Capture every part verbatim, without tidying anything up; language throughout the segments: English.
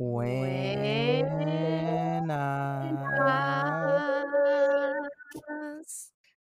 Buenas.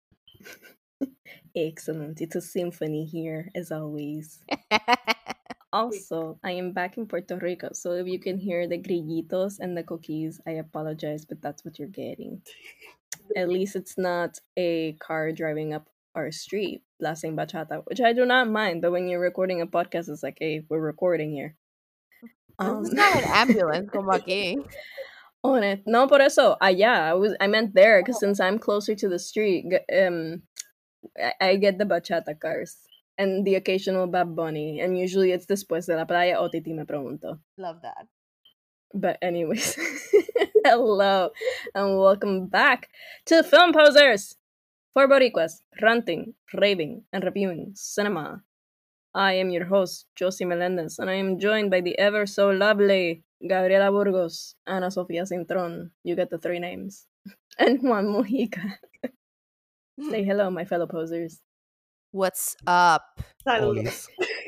Excellent. It's a symphony here, as always. Also, I am back in Puerto Rico, so if you can hear the grillitos and the cookies, I apologize, but that's what you're getting. At least it's not a car driving up our street blasting bachata, which I do not mind, but when you're recording a podcast, it's like, hey, we're recording here. Um, it's not an ambulance, como aquí. On it. No, por eso, allá. I was I meant there, because since I'm closer to the street, um, I, I get the bachata cars. And the occasional Bad Bunny. And usually it's después de la playa o Titi me pregunto. Love that. But anyways, hello and welcome back to Film Posers for Boricuas, ranting, raving, and reviewing cinema. I am your host, Josie Melendez, and I am joined by the ever so lovely Gabriela Burgos, Ana Sofia Cintron. You get the three names. And Juan Mojica. Say hello, my fellow posers. What's up? Saludos.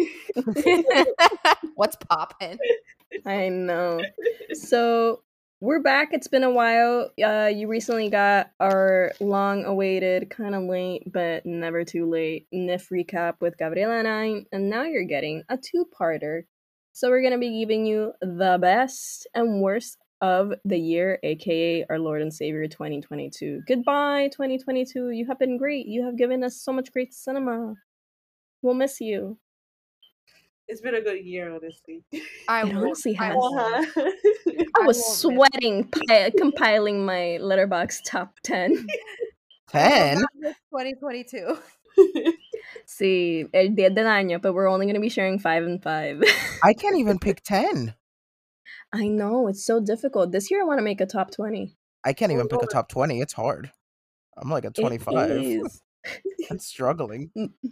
What's poppin'? I know. So we're back. It's been a while. Uh, you recently got our long-awaited, kind of late, but never too late N I F recap with Gabriela and I, and now you're getting a two-parter. So we're gonna be giving you the best and worst of the year, aka our Lord and Savior twenty twenty-two. Goodbye, twenty twenty-two. You have been great. You have given us so much great cinema. We'll miss you. It's been a good year, honestly. I It will. honestly I has. will. Uh-huh. I was won't miss sweating pi- compiling my Letterboxd top ten. ten? twenty twenty-two. See, el diez del año, but we're only going to be sharing five and five. I can't even pick ten. I know, it's so difficult. This year I want to make a top twenty. I can't even pick a Lord. top twenty. It's hard. I'm like a It twenty-five. is. I'm struggling.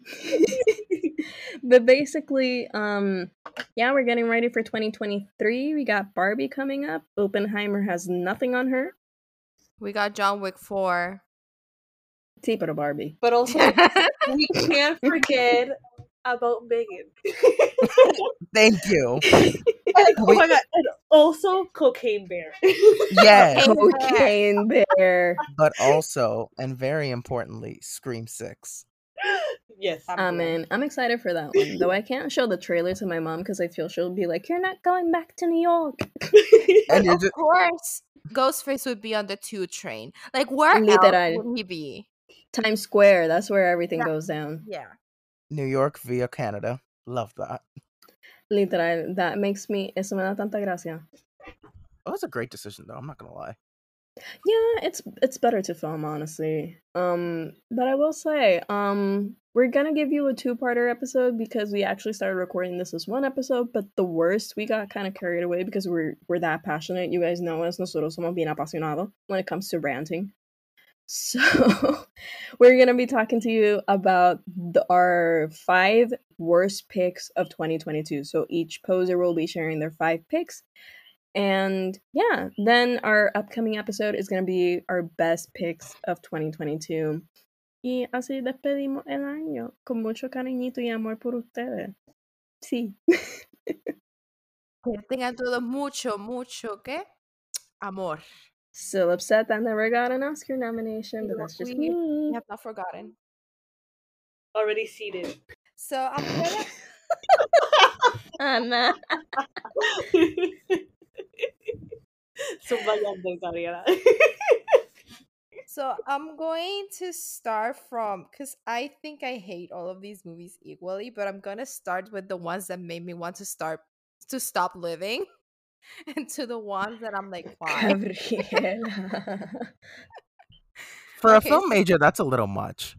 But basically, um, yeah, we're getting ready for twenty twenty-three. We got Barbie coming up. Oppenheimer has nothing on her. We got John Wick four. Sí, pero Barbie. But also, we can't forget about Megan. Thank you. And, oh We- my god, and also Cocaine Bear. Yes, Cocaine Bear. but also, and very importantly, Scream six. Yes. Amen. I'm excited for that one. Though I can't show the trailer to my mom because I feel she'll be like, "You're not going back to New York." And you're Of just, course, Ghostface would be on the two train. Like, where Literal. else would he be? Times Square, that's where everything Yeah. goes down. Yeah. New York via Canada. Love that. Literal, that makes me, eso me da tanta gracia. Oh, it's a great decision, though. I'm not gonna lie. Yeah, it's it's better to film, honestly. Um, but I will say, um, we're gonna give you a two-parter episode because we actually started recording this as one episode, but the worst, we got kind of carried away because we're we're that passionate. You guys know us, nosotros somos bien apasionados when it comes to ranting. So we're gonna be talking to you about the, our five worst picks of twenty twenty-two. So each poser will be sharing their five picks. And yeah, then our upcoming episode is going to be our best picks of twenty twenty-two. Y así despedimos el año con mucho cariñito y amor por ustedes. Sí. Que tengan todo mucho, mucho, ¿qué? Amor. Still upset that I never got an Oscar nomination, but that's just We- me. We have not forgotten. Already seated. So I'm gonna Ana. So valiente, Gabriela. So I'm going to start from, because I think I hate all of these movies equally, but I'm gonna start with the ones that made me want to start to stop living, and to the ones that I'm like, why? Gabriela. For Okay, a film major, that's a little much.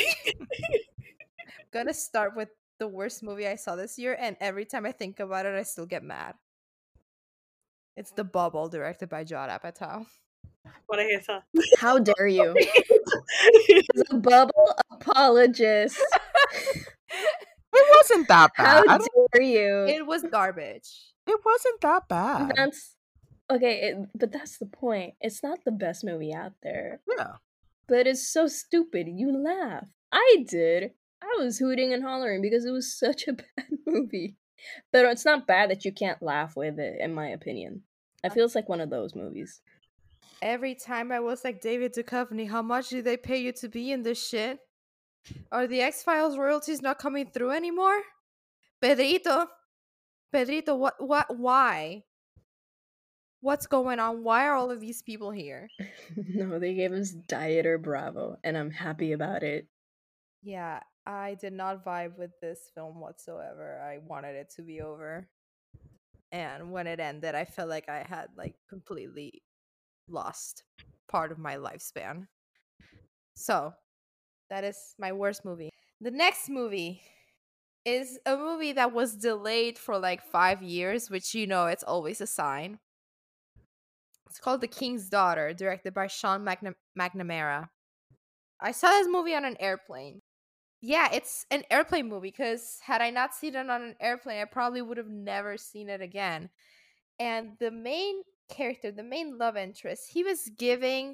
gonna start with the worst movie I saw this year, and every time I think about it, I still get mad. It's The Bubble, directed by Judd Apatow. What I saw. How dare you? As a bubble apologist. It wasn't that How bad. dare you? It was garbage. It wasn't that bad. That's okay, it, but that's the point. It's not the best movie out there, Yeah. but it's so stupid. You laugh. I did. I was hooting and hollering because it was such a bad movie. But it's not bad that you can't laugh with it, in my opinion. I feel it's like one of those movies. Every time I was like, David Duchovny, how much do they pay you to be in this shit? Are the X-Files royalties not coming through anymore? Pedrito, Pedrito, what, what, why? What's going on? Why are all of these people here? No, they gave us Dieter Bravo, and I'm happy about it. Yeah, I did not vibe with this film whatsoever. I wanted it to be over. And when it ended, I felt like I had like completely lost part of my lifespan. So, that is my worst movie. The next movie is a movie that was delayed for like five years, which you know, it's always a sign. It's called The King's Daughter, directed by Sean Magna- McNamara. I saw this movie on an airplane. Yeah, it's an airplane movie because had I not seen it on an airplane, I probably would have never seen it again. And the main character, the main love interest, he was giving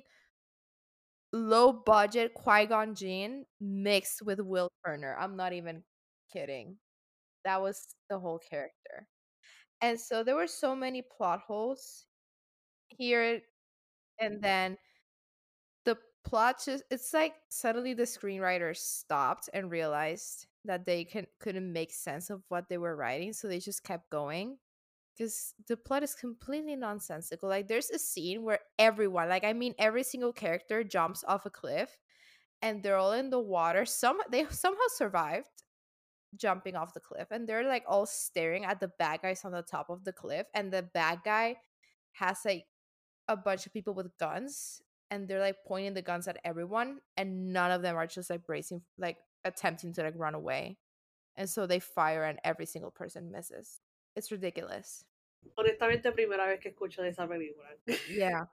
low budget Qui-Gon Jinn mixed with Will Turner. I'm not even kidding. That was the whole character. And so there were so many plot holes here, and then the plot just, it's like suddenly the screenwriters stopped and realized that they can couldn't make sense of what they were writing, so they just kept going because the plot is completely nonsensical. Like there's a scene where everyone, like I mean every single character jumps off a cliff and they're all in the water. Some they somehow survived jumping off the cliff, and they're like all staring at the bad guys on the top of the cliff, and the bad guy has like a bunch of people with guns, and they're like pointing the guns at everyone, and none of them are just like bracing, like attempting to like run away, and so they fire and every single person misses. It's ridiculous. Honestamente, primera vez que escucho de esa película. Yeah.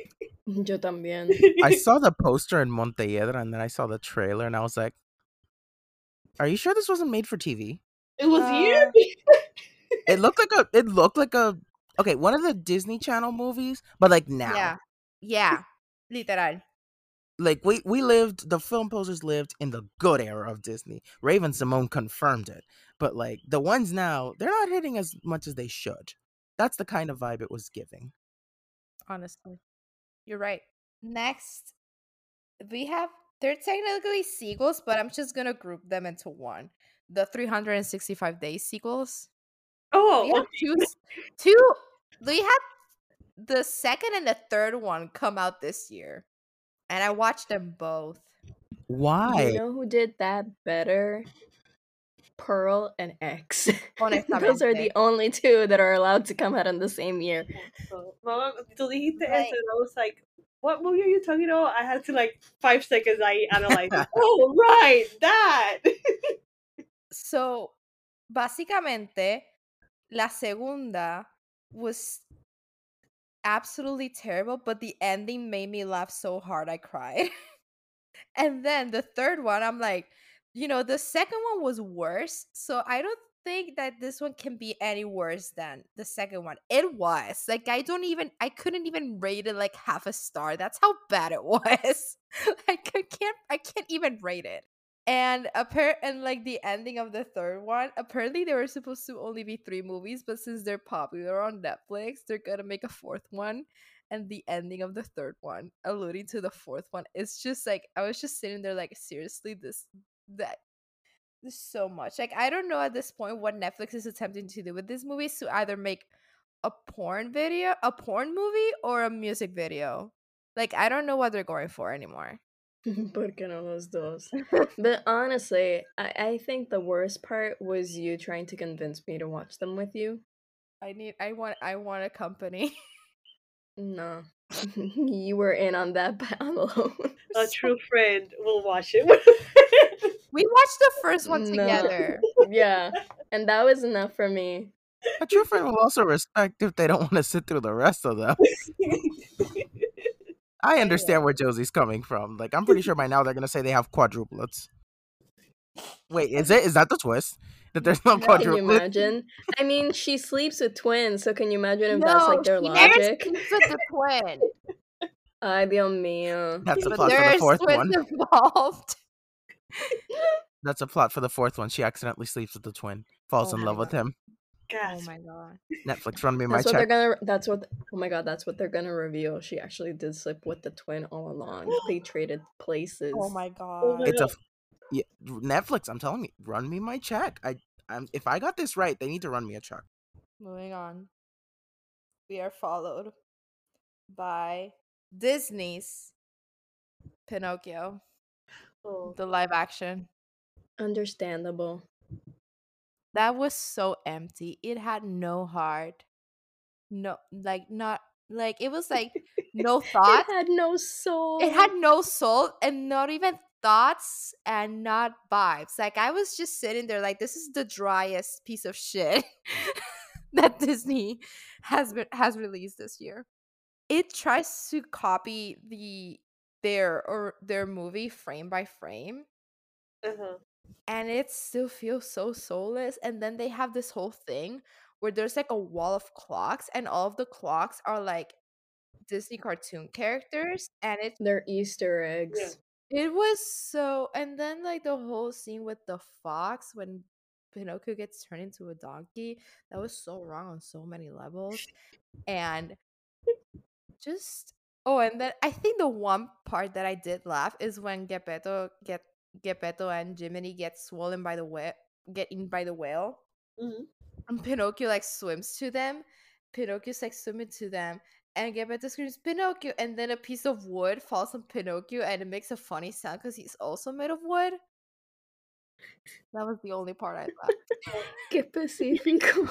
Yo también. I saw the poster in Montelledra, and then I saw the trailer, and I was like, "Are you sure this wasn't made for T V?" It was Uh, you. It looked like a. It looked like a. Okay, one of the Disney Channel movies, but like now. Yeah. Yeah. Literal. Like we we lived, the film posters lived in the good era of Disney. Raven Simone confirmed it. But like the ones now, they're not hitting as much as they should. That's the kind of vibe it was giving. Honestly, you're right. Next, we have, they're technically sequels, but I'm just gonna group them into one. The three hundred sixty-five days sequels. Oh, We have okay. two, two. We have the second and the third one come out this year, and I watched them both. Why? You know who did that better? Pearl and X. Those are Honestamente. the only two that are allowed to come out in the same year. So, Mama, tú dijiste Right. eso, and I was like, what movie are you talking about? I had to like five seconds. I analyzed. it. Oh, right, that. So, básicamente, la segunda was absolutely terrible, but the ending made me laugh so hard I cried. And then the third one, I'm like, you know, the second one was worse, so I don't think that this one can be any worse than the second one. It was. Like I don't even I couldn't even rate it like half a star. That's how bad it was. Like I can't I can't even rate it. And appar- and like the ending of the third one, apparently there were supposed to only be three movies, but since they're popular on Netflix, they're gonna make a fourth one. And the ending of the third one, alluding to the fourth one, it's just like I was just sitting there like, seriously, this that this so much. Like I don't know at this point what Netflix is attempting to do with these movies, to either make a porn video, a porn movie, or a music video. Like I don't know what they're going for anymore. Porque no los dos? But honestly, I, I think the worst part was you trying to convince me to watch them with you. I need I want I want a company. No. You were in on that alone. A true friend will watch it. We watched the first one No. together. Yeah. And that was enough for me. A true friend will also respect if they don't want to sit through the rest of them. I understand where Josie's coming from. Like, I'm pretty sure by now they're gonna say they have quadruplets. Wait, is it? Is that the twist? That there's no No. Can you quadruplets? imagine? I mean, she sleeps with twins, so can you imagine if No, that's like their she never logic? sleeps with the twin. Ay, Dios mío. That's a But plot for the there's fourth twins one. involved. That's a plot for the fourth one. She accidentally sleeps with the twin, falls Oh in my love with God. him. Oh Gasp. my god. Netflix, run me my That's what they're check. gonna. That's what. Oh my god, that's what they're gonna reveal. She actually did sleep with the twin all along. They traded places. Oh my Oh god. my It's a god. f- yeah, Netflix. I'm telling you, run me my check. I, I'm if I got this right, they need to run me a check. Moving on. We are followed by Disney's Pinocchio, Oh. the live action. Understandable. That was so empty. It had no heart. No, like not like it was like no thought. It had no soul. It had no soul and not even thoughts and not vibes. Like I was just sitting there like this is the driest piece of shit that Disney has been has released this year. It tries to copy the their or their movie frame by frame, Uh-huh. and it still feels so soulless. And then they have this whole thing where there's like a wall of clocks, and all of the clocks are like Disney cartoon characters, and it They're Easter eggs. Yeah. it was so. And then like the whole scene with the fox when Pinocchio gets turned into a donkey, that was so wrong on so many levels. And just oh, and then I think the one part that I did laugh is when Gepetto get Gepetto and Jiminy get swollen by the whale, get eaten by the whale, Mhm. and Pinocchio like swims to them. Pinocchio's like swimming to them, and Gepetto screams Pinocchio, and then a piece of wood falls on Pinocchio, and it makes a funny sound because he's also made of wood. That was the only part I laughed. Que Pacifico.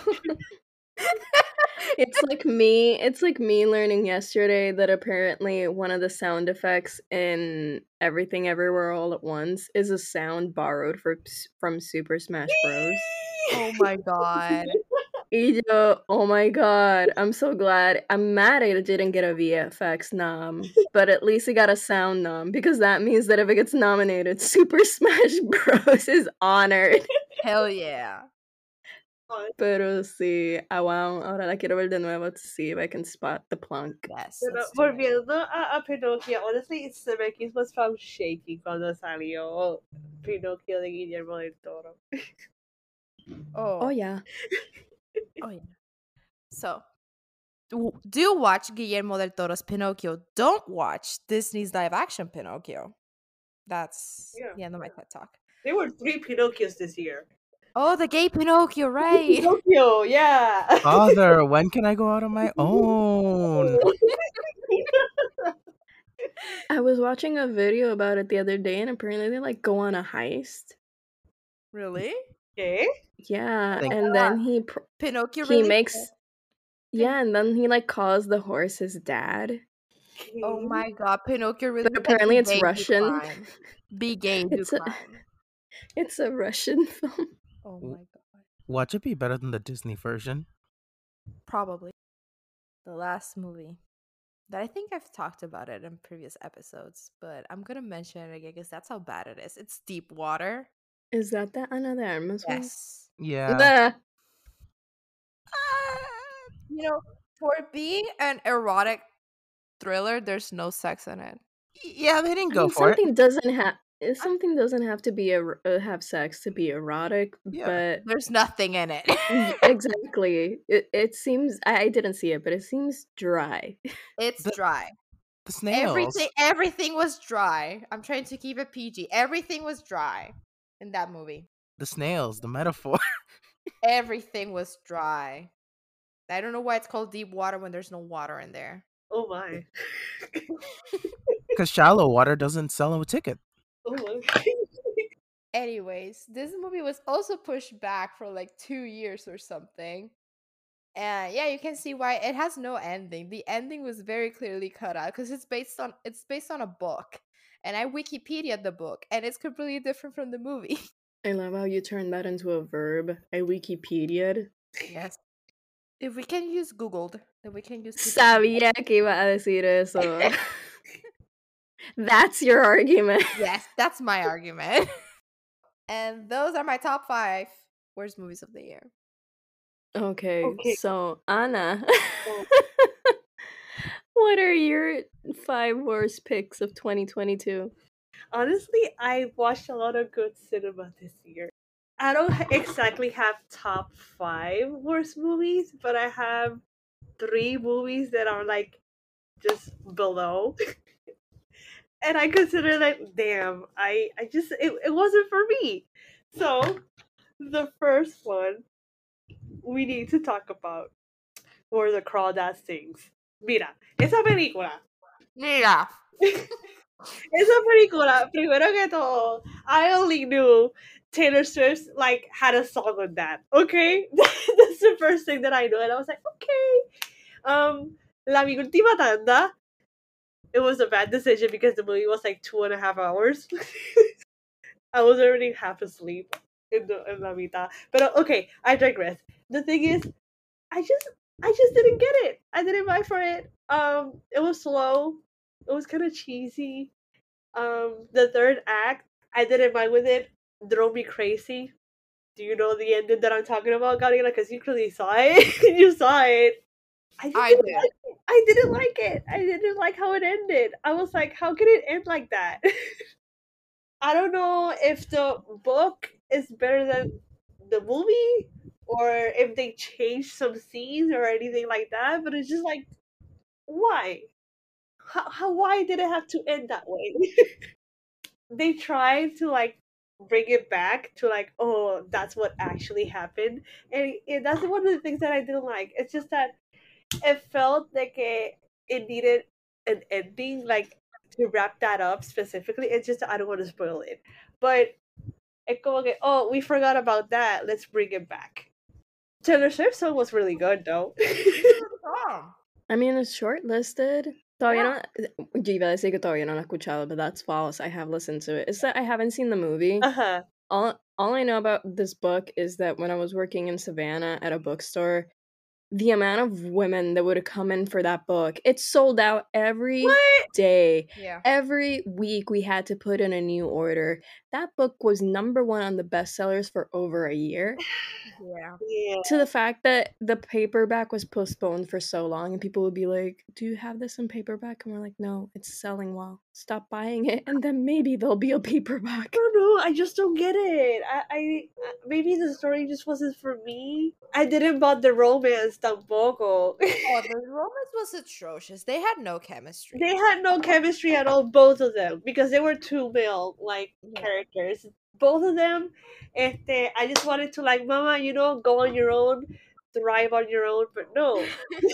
It's like me. It's like me learning yesterday that apparently one of the sound effects in Everything Everywhere All at Once is a sound borrowed for, from Super Smash Bros. Oh my god. Y yo, oh my god, I'm so glad. I'm mad it didn't get a V F X nom, but at least it got a sound nom because that means that if it gets nominated, Super Smash Bros. Is honored. Hell yeah. Pero sí, ah, wow, ahora la quiero ver de nuevo to see if I can spot the plunk. Yes. Pero let's do it. volviendo a, a Pinocchio, honestly, the Syracuse was found shaky cuando salió Pinocchio de Guillermo del Toro. Oh. Oh yeah. Oh yeah. So, do, do watch Guillermo del Toro's Pinocchio. Don't watch Disney's live action Pinocchio. That's Yeah. the end of my TED talk. There were three Pinocchios this year. Oh, the gay Pinocchio, right? Pinocchio, yeah. Father, when can I go out on my own? I was watching a video about it the other day, and apparently they like go on a heist. Really? Okay. Yeah, Thank and then he pr- Pinocchio he really? makes yeah, and then he like calls the horse his dad. Oh my god, Pinocchio really But apparently be it's gay, do Russian. crime. Be gay, do It's a- crime. It's a Russian film. Oh my god. Watch it be better than the Disney version. Probably. The last movie that I think I've talked about it in previous episodes, but I'm gonna mention it again because that's how bad it is. It's Deep Water. Is that the Ana de Armas one? Yes. Yeah. Nah. You know, for being an erotic thriller, there's no sex in it. Yeah, they didn't I go mean, for it. something doesn't have something doesn't have to be a, uh, have sex to be erotic, Yeah. but There's nothing in it. y- exactly. It it seems I I didn't see it, but it seems dry. It's The- dry. The snails. Everything everything was dry. I'm trying to keep it P G. Everything was dry in that movie. The snails, the metaphor. Everything was dry. I don't know why it's called deep water when there's no water in there. Oh my. Because shallow water doesn't sell a ticket. Oh my. Anyways, this movie was also pushed back for like two years or something. And yeah, you can see why it has no ending. The ending was very clearly cut out because it's based on it's based on a book. And I Wikipedia the book, and it's completely different from the movie. I love how you turned that into a verb. I Wikipedia'd. Yes. If we can use Googled, then we can use Wikipedia. Sabía que iba a decir eso. That's your argument. Yes, that's my argument. And those are my top five worst movies of the year. Okay, Okay. so Anna, Oh. what are your five worst picks of twenty twenty-two? Honestly, I watched a lot of good cinema this year. I don't exactly have top five worst movies, but I have three movies that are like just below. And I consider like, damn, I, I just, it, it wasn't for me. So, the first one we need to talk about, or The Crawdad Sings. Mira, esa película. Mira. Esa película, primero que todo, I only knew Taylor Swift like had a song on that. Okay, that's the first thing that I knew, and I was like, okay. Um, La Mi Última Tanda. It was a bad decision because the movie was like two and a half hours. I was already half asleep in the in La Mitad. But okay, I digress. The thing is, I just I just didn't get it. I didn't buy for it. Um, it was slow. It was kind of cheesy. Um, the third act, I didn't mind with it. Drove me crazy. Do you know the ending that I'm talking about, Gabriela? Because you clearly saw it. You saw it. I, just I didn't did. like it. I didn't like it. I didn't like how it ended. I was like, how could it end like that? I don't know if the book is better than the movie or if they changed some scenes or anything like that, but it's just like, why? How, how why did it have to end that way? They tried to like bring it back to like, oh, that's what actually happened, and it, that's one of the things that I didn't like. It's just that it felt like it, it needed an ending, like to wrap that up specifically. It's just I don't want to spoil it, but it's como que, oh, we forgot about that. Let's bring it back. Taylor Swift song was really good though. Oh. I mean, it's shortlisted. Todavía no, yo iba a decir que todavía no lo he escuchado, but that's false. I have listened to it. It's that I haven't seen the movie. Uh huh. All all I know about this book is that when I was working in Savannah at a bookstore, the amount of women that would come in for that book, it sold out every What? day. Yeah. Every week we had to put in a new order. That book was number one on the bestsellers for over a year. Yeah. Yeah. To the fact that the paperback was postponed for so long, and people would be like, do you have this in paperback? And we're like, no, it's selling well. Stop buying it, and then maybe there'll be a paperback. I don't know. I just don't get it. I, I maybe the story just wasn't for me. I didn't buy the romance tampoco. Oh, the romance was atrocious. They had no chemistry. They had no chemistry at all, both of them, because they were two male like Yeah. characters. Both of them, este, I just wanted to like, Mama, you know, go on your own, thrive on your own, but no.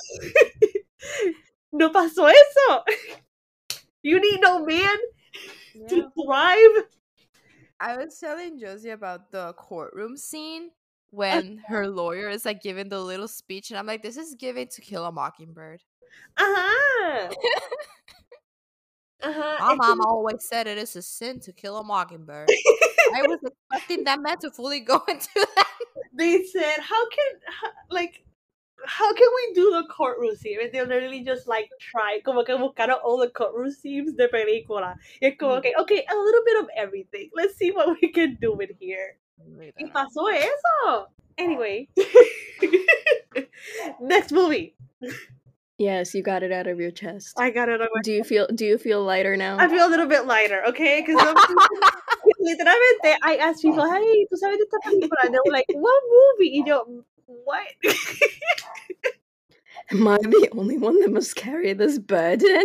No pasó eso. You need no man Yeah. to thrive. I was telling Josie about the courtroom scene when her lawyer is like giving the little speech, and I'm like, this is giving To Kill a Mockingbird. Uh-huh. Uh-huh. My It's mom always said it is a sin to kill a mockingbird. I was expecting that man to fully go into that. They said, how can, how, like, how can we do the courtroom scene? And they literally just, like, try, como que buscaron all the courtroom scenes de película. Y es como que, okay, a little bit of everything. Let's see what we can do in here. ¿Qué pasó eso? Anyway. Next movie. Yes, you got it out of your chest. I got it on my Do you feel do you feel lighter now? I feel a little bit lighter, okay? Because literalmente I asked people, hey, ¿tú sabes de esta película? And they were like, what movie? Y yo, what? Am I the only one that must carry this burden?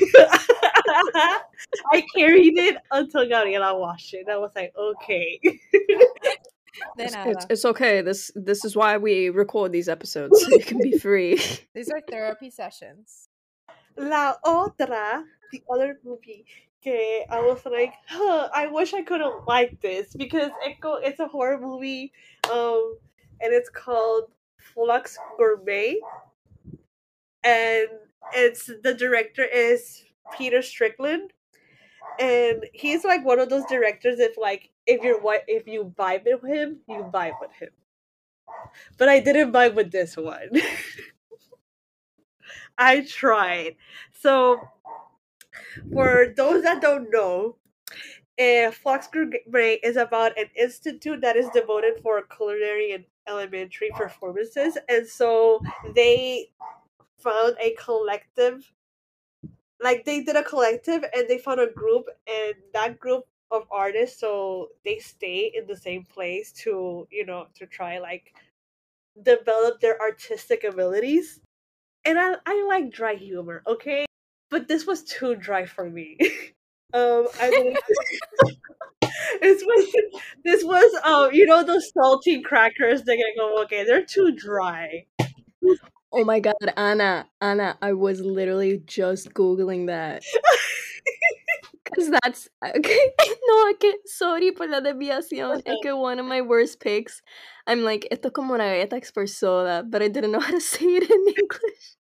I carried it until Gabriela watched it. I was like, okay. De It's, nada. it's, it's okay. This this is why we record these episodes, so you can be free. These are therapy sessions. La otra, the other movie, que I was like, huh, I wish I could have liked this because it go, it's a horror movie, um, and it's called Flux Gourmet, and it's the director is Peter Strickland, and he's like one of those directors. If like if you're what if you vibe with him, you vibe with him. But I didn't vibe with this one. I tried. So, for those that don't know, uh, Flux Gourmet is about an institute that is devoted for culinary and elementary performances, and so they found a collective. Like they did a collective, and they found a group, and that group of artists, so they stay in the same place to, you know, to try like develop their artistic abilities. And I I like dry humor, okay? But this was too dry for me. um I believe this was this was um you know those salty crackers that get go okay, they're too dry. Oh my god, Anna, Anna, I was literally just googling that. Cause that's okay. No, es que sorry por la desviación. Es que one of my worst picks, I'm like, esto es como una galleta expresoda, but I didn't know how to say it in English.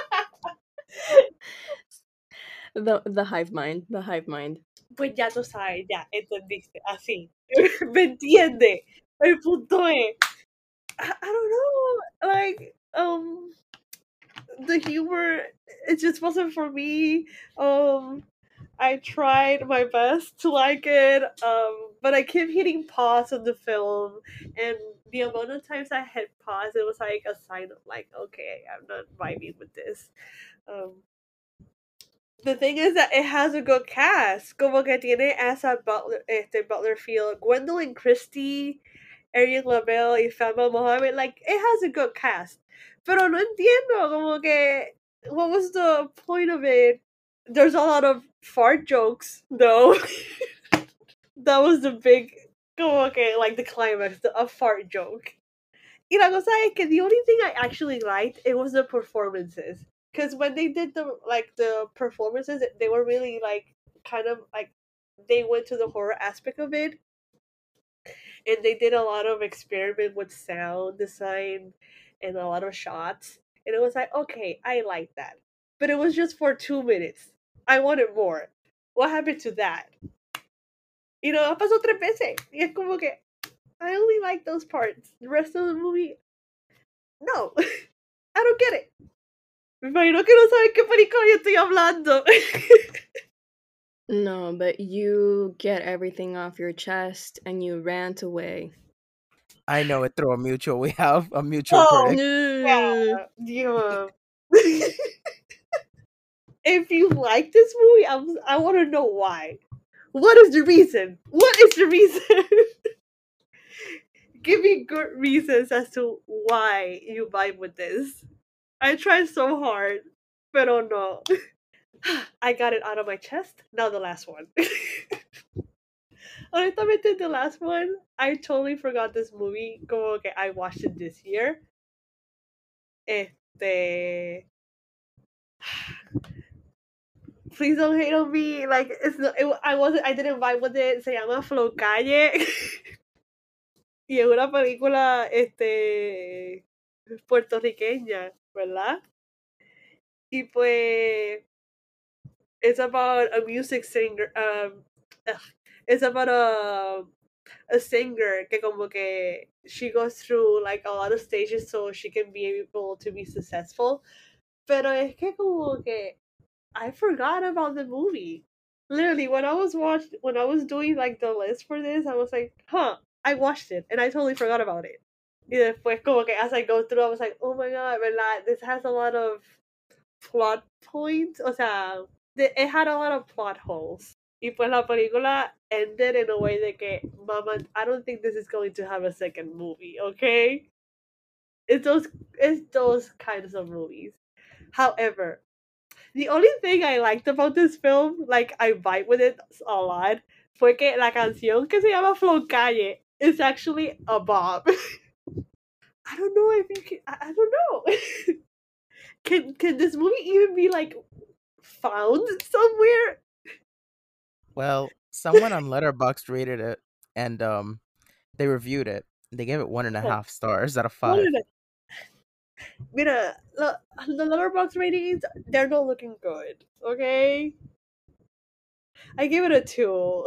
the the hive mind, the hive mind. Pues ya tú sabes, ya entendiste, así. ¿Me entiende? El punto es, I, I don't know, like, um, the humor, it just wasn't for me. Um, I tried my best to like it, um, but I kept hitting pause on the film, and the amount of times I hit pause, it was like a sign of like, okay, I'm not vibing with this. Um, the thing is that it has a good cast. Como que tiene Asa Butler, este, Butlerfield, Gwendolyn Christie, Ariel LaBelle, y Fama Mohammed. Like, it has a good cast. Pero no entiendo, como que, what was the point of it? There's a lot of fart jokes, though. That was the big, como que, like, the climax, the, a fart joke. Y la cosa es que the only thing I actually liked, it was the performances. Because when they did the like the performances, they were really like kind of like they went to the horror aspect of it, and they did a lot of experiment with sound design and a lot of shots, and it was like, okay, I like that, but it was just for two minutes. I wanted more. What happened to that? You know, pasó tres veces. Y es como que I only like those parts. The rest of the movie, no, I don't get it. Me imagino que no saben qué película yo estoy hablando. No, but you get everything off your chest and you rant away. I know it through a mutual. We have a mutual Oh, critic. yeah. Yeah. If you like this movie, I'm, I want to know why. What is the reason? What is the reason? Give me good reasons as to why you vibe with this. I tried so hard, but oh no. I got it out of my chest. Now the last one. Honestamente, the last one, I totally forgot this movie. Como que I watched it this year. Este. Please don't hate on me. Like it's not, it, I wasn't. I didn't vibe with it. Se llama Flow Calle. Y es una película, este, puertorriqueña, ¿verdad? Y pues, it's about a music singer. Um, ugh, it's about a a singer que como que she goes through like a lot of stages so she can be able to be successful. Pero es que como que I forgot about the movie. Literally, when I was watched, when I was doing like the list for this, I was like, huh, I watched it and I totally forgot about it. Y después como que as I go through, I was like, oh my god, ¿verdad? This has a lot of plot points. O sea, it had a lot of plot holes. Y pues la película ended in a way de que, mama, I don't think this is going to have a second movie, okay? It's those, it's those kinds of movies. However, the only thing I liked about this film, like I vibe with it a lot, fue que la canción que se llama Flow Calle is actually a bop. I don't know if you can, I, I don't know. can can this movie even be like found somewhere? Well, someone on Letterboxd rated it, and um, they reviewed it. They gave it one and a half stars out of five. Mira, the, the Letterboxd ratings, they're not looking good, okay? I give it a two.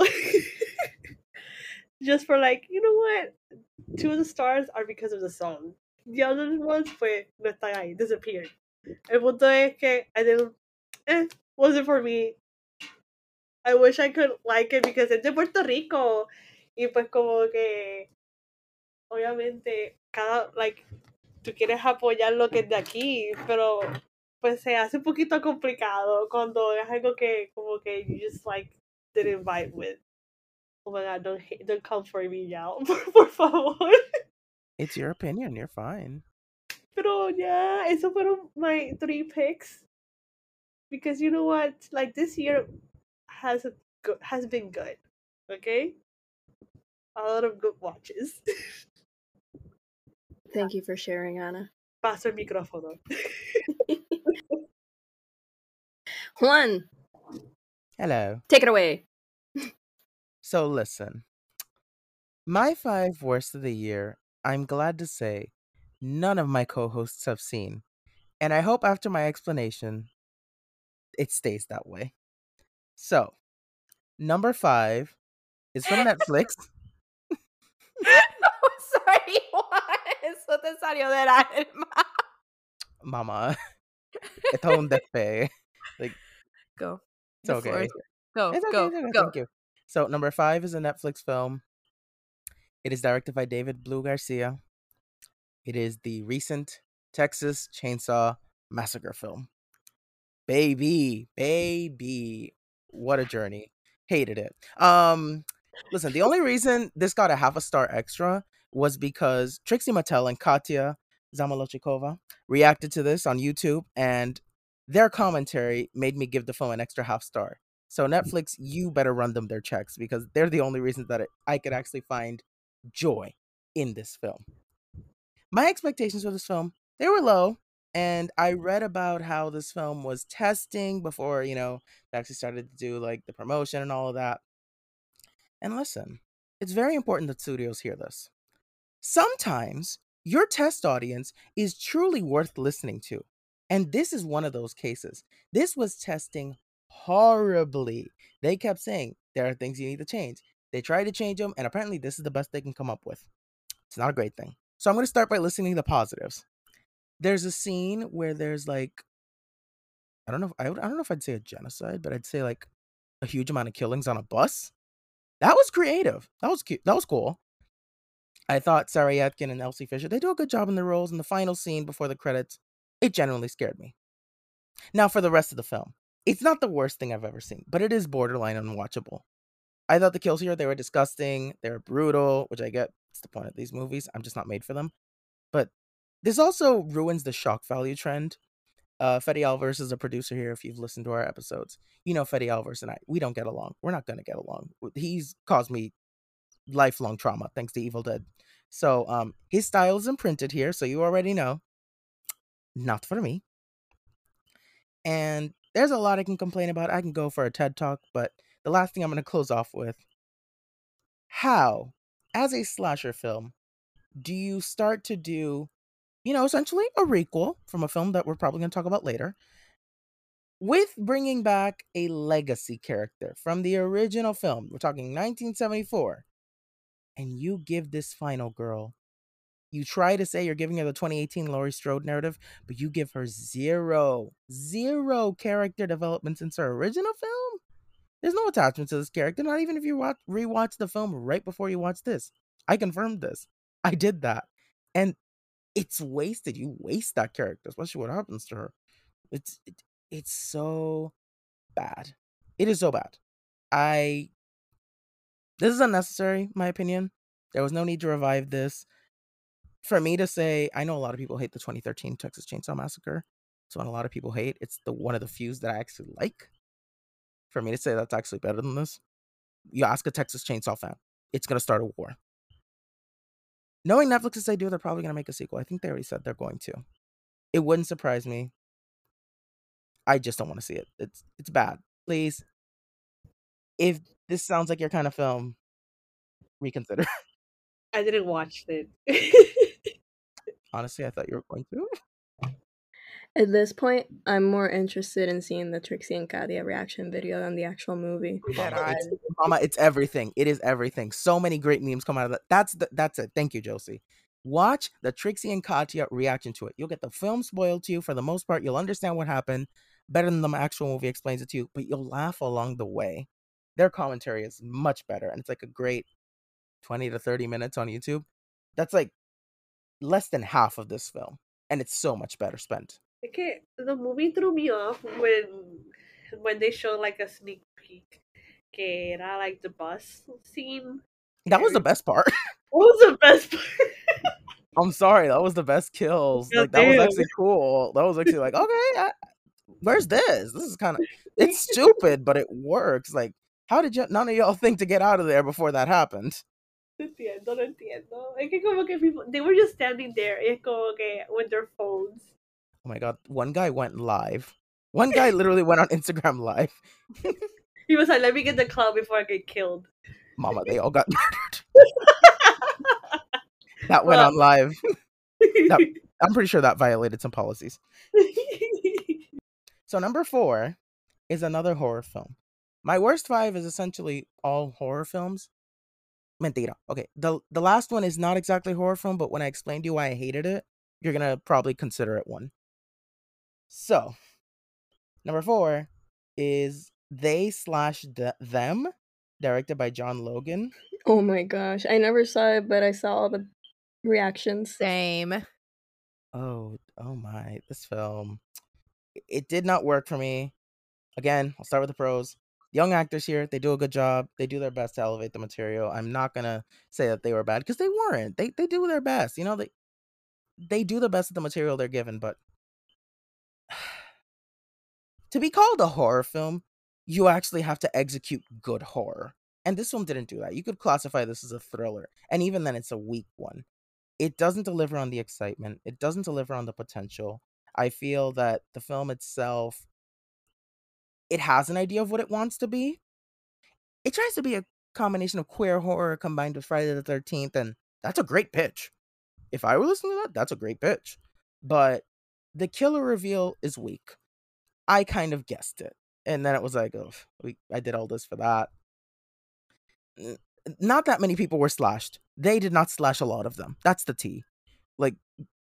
Just for like, you know what? Two of the stars are because of the song. The other ones, pues, no están ahí, disappeared. El punto es que I didn't, eh, wasn't for me. I wish I could like it because es de Puerto Rico. Y pues como que, obviamente, cada, like, tú quieres apoyar lo que es de aquí, pero pues se hace un poquito complicado cuando es algo que como que you just like didn't vibe with. Oh my god, don't hate, don't come for me now. Por favor. It's your opinion. You're fine. Pero yeah, esos fueron my three picks. Because you know what? Like this year has a go- has been good. Okay? A lot of good watches. Thank you for sharing, Anna. Paso el micrófono. Juan, Hello. take it away. So listen, my five worst of the year, I'm glad to say, none of my co-hosts have seen. And I hope after my explanation, it stays that way. So, number five is from Netflix. Sorry, what? Eso te salió del alma. Mama, ito es un despe. Like, Go. it's The floor okay. is yours. Go, It's okay, go, it's okay. go. Thank you. So, number five is a Netflix film. It is directed by David Blue Garcia. It is the recent Texas Chainsaw Massacre film. Baby, baby, what a journey. Hated it. Um, listen, the only reason this got a half a star extra was because Trixie Mattel and Katya Zamolochikova reacted to this on YouTube, and their commentary made me give the film an extra half star. So Netflix, you better run them their checks, because they're the only reason that it, I could actually find joy in this film. My expectations for this film, they were low. And I read about how this film was testing before, you know, they actually started to do like the promotion and all of that. And listen, it's very important that studios hear this. Sometimes your test audience is truly worth listening to. And this is one of those cases. This was testing horribly. They kept saying, there are things you need to change. They tried to change them, and apparently this is the best they can come up with. It's not a great thing. So I'm going to start by listening to the positives. There's a scene where there's like, I don't know, if, I, I don't know if I'd say a genocide, but I'd say like a huge amount of killings on a bus. That was creative. That was cute. That was cool. I thought Sarah Yatkin and Elsie Fisher, they do a good job in their roles. In the final scene before the credits, it genuinely scared me. Now for the rest of the film, it's not the worst thing I've ever seen, but it is borderline unwatchable. I thought the kills here, they were disgusting. They were brutal, which I get. It's the point of these movies. I'm just not made for them. But this also ruins the shock value trend. Uh, Fede Alvarez is a producer here. If you've listened to our episodes, you know Fede Alvarez and I, we don't get along. We're not going to get along. He's caused me lifelong trauma thanks to Evil Dead. So um, his style is imprinted here, so you already know. Not for me. And there's a lot I can complain about. I can go for a TED Talk, but the last thing I'm going to close off with, how, as a slasher film, do you start to do, you know, essentially a requel from a film that we're probably going to talk about later, with bringing back a legacy character from the original film? We're talking nineteen seventy-four. And you give this final girl, you try to say you're giving her the twenty eighteen Laurie Strode narrative, but you give her zero, zero character development since her original film. There's no attachment to this character, not even if you watch, rewatch the film right before you watch this. I confirmed this. I did that. And it's wasted. You waste that character, especially what happens to her. It's it, it's so bad. It is so bad. I... This is unnecessary, in my opinion. There was no need to revive this. For me to say, I know a lot of people hate the twenty thirteen Texas Chainsaw Massacre. It's one a lot of people hate. It's the one of the few that I actually like. For me to say that's actually better than this, you ask a Texas Chainsaw fan, it's going to start a war. Knowing Netflix as they do, they're probably going to make a sequel. I think they already said they're going to. It wouldn't surprise me. I just don't want to see it. It's it's bad. Please, if this sounds like your kind of film, reconsider. I didn't watch it. Honestly, I thought you were going to. At this point, I'm more interested in seeing the Trixie and Katya reaction video than the actual movie. Mama, it's, Mama, it's everything. It is everything. So many great memes come out of that. That's the, that's it. Thank you, Josie. Watch the Trixie and Katya reaction to it. You'll get the film spoiled to you for the most part. You'll understand what happened better than the actual movie explains it to you, but you'll laugh along the way. Their commentary is much better, and it's like a great twenty to thirty minutes on YouTube. That's like less than half of this film, and it's so much better spent. Okay, the movie threw me off when when they showed like a sneak peek, que era like the bus scene. That was the best part. What was the best part? I'm sorry, that was the best kills. God Like that was damn. actually cool. That was actually like, okay, I, where's this? This is kind of it's stupid, but it works. Like, how did you none of y'all think to get out of there before that happened? No entiendo, no entiendo. Es que como que people, they were just standing there, es como que with their phones. Oh my god, one guy went live. One guy literally went on Instagram live. He was like, let me get the cloud before I get killed. Mama, they all got murdered. That went Well- on live. That, I'm pretty sure that violated some policies. So number four is another horror film. My worst five is essentially all horror films. Mentira. Okay, the the last one is not exactly a horror film, but when I explained to you why I hated it, you're gonna probably consider it one. So, number four is They slash the, Them, directed by John Logan. Oh my gosh. I never saw it, but I saw all the reactions. Same. Oh, oh my, this film. It did not work for me. Again, I'll start with the pros. Young actors here, they do a good job. They do their best to elevate the material. I'm not gonna say that they were bad because they weren't. They they do their best. You know, they they do the best of the material they're given, but to be called a horror film, you actually have to execute good horror. And this film didn't do that. You could classify this as a thriller, and even then it's a weak one. It doesn't deliver on the excitement. It doesn't deliver on the potential. I feel that the film itself, it has an idea of what it wants to be. It tries to be a combination of queer horror combined with Friday the thirteenth, and that's a great pitch. If I were listening to that, that's a great pitch. But the killer reveal is weak. I kind of guessed it. And then it was like, oh, we, I did all this for that. Not that many people were slashed. They did not slash a lot of them. That's the tea. Like,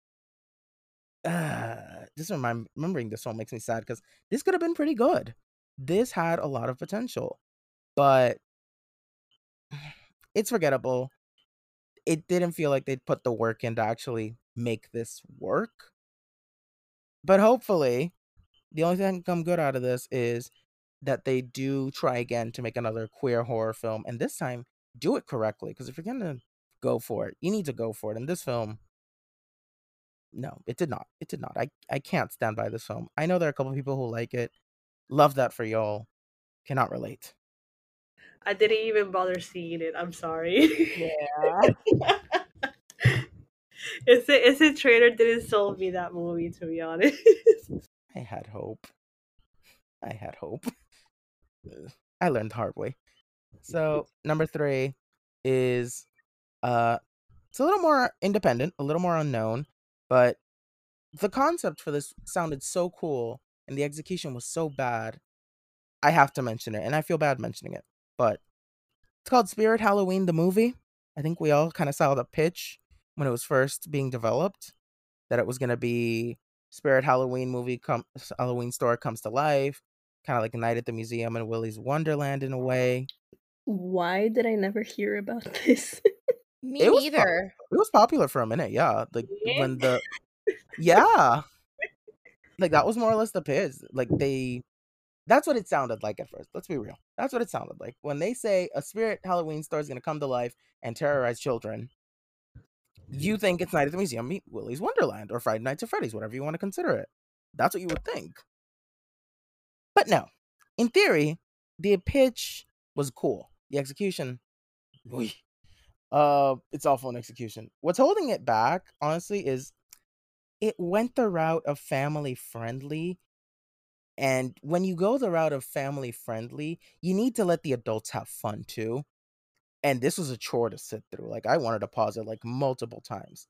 uh, just remind, remembering this one makes me sad because this could have been pretty good. This had a lot of potential, but it's forgettable. It didn't feel like they'd put the work in to actually make this work. But hopefully, the only thing that can come good out of this is that they do try again to make another queer horror film, and this time do it correctly. Because if you're gonna go for it, you need to go for it. And this film, no, it did not. It did not. I I can't stand by this film. I know there are a couple people who like it. Love that for y'all. Cannot relate. I didn't even bother seeing it. I'm sorry. Yeah. Ese, ese trailer didn't sell me that movie, to be honest. I had hope. I had hope. I learned the hard way. So number three is uh it's a little more independent, a little more unknown, but the concept for this sounded so cool and the execution was so bad. I have to mention it, and I feel bad mentioning it. But it's called Spirit Halloween the movie. I think we all kind of saw the pitch when it was first being developed, that it was going to be Spirit Halloween movie come Halloween store comes to life, kind of like Night at the Museum and Willy's Wonderland in a way. Why did I never hear about this? Me It was neither. It was popular for a minute, yeah. Like Yeah. when the yeah, like that was more or less the pitch. Like they, that's what it sounded like at first. Let's be real. That's what it sounded like when they say a Spirit Halloween store is going to come to life and terrorize children. You think it's Night at the Museum meet Willy's Wonderland or Friday Nights at Freddy's, whatever you want to consider it. That's what you would think. But no, in theory, the pitch was cool. The execution, oy, uh, it's awful in execution. What's holding it back, honestly, is it went the route of family friendly. And when you go the route of family friendly, you need to let the adults have fun too. And this was a chore to sit through. Like, I wanted to pause it like multiple times.